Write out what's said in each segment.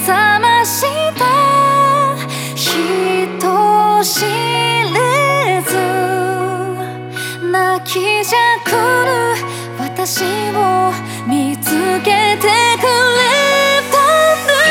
覚ました人知れず泣きじゃくる私を見つけてくれたんだ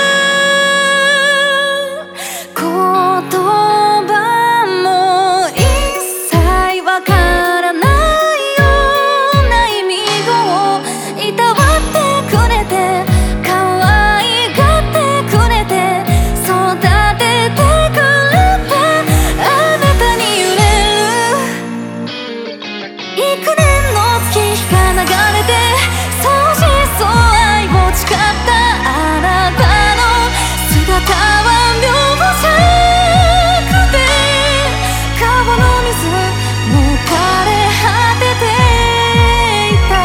言葉も一切わからないような意味をいたわってくれて可愛がってくれて育ててくれてあなたに揺れる幾年の月日が流れてそうしそう愛を誓ったあなたの姿は妙じゃくて川の水も枯れ果てていた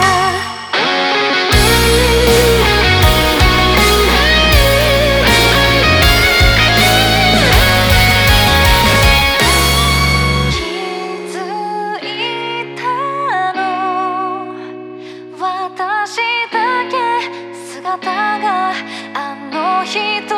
気づいたの私だけ姿があの人